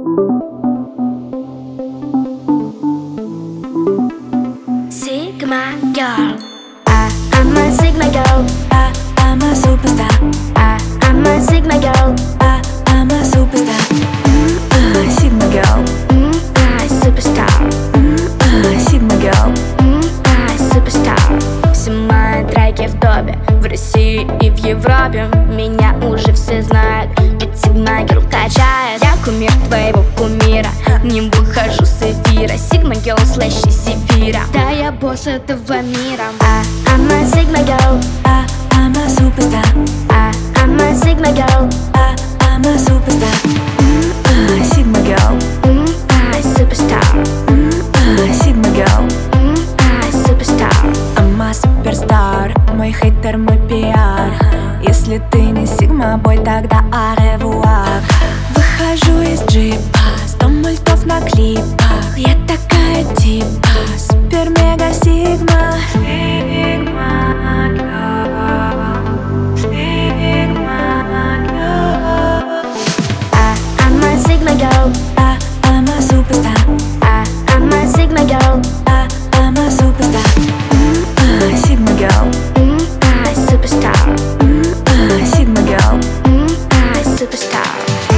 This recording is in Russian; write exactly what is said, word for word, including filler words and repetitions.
Sigma girl, I, I'm a Sigma girl, I, I'm a superstar. I, I'm a Sigma girl, I, I'm a superstar. Mm, uh, Sigma girl. mm, I superstar, Mm, uh, Sigma girl. mm, I superstar. Все мои треки в топе, в России и в Европе. Меня уже все знают, ведь Sigma girl качает. Я кумир твоего кумира, не выхожу с эфира. Sigma girl слэш Сефира, да я босс этого мира. I, I'm a Sigma girl, I, I'm a superstar. I, I'm a Sigma girl, I, I'm a superstar. Mm, uh, Sigma girl. mm, I superstar, Mm, uh, Sigma girl. mm, I superstar. I'm a superstar. Мой хейтер, мой пиар. Если ты не Sigma бой, тогда аревуар. Выхожу из джипа, сто мультов на клипах. Я такая типа супер-мега Sigma. I, I'm a Sigma girl, I, I'm a superstar. I, I'm a Sigma girl, I, I'm a superstar. Mm, uh, Sigma girl. mm, I superstar, Mm, uh, Sigma girl. mm, I superstar.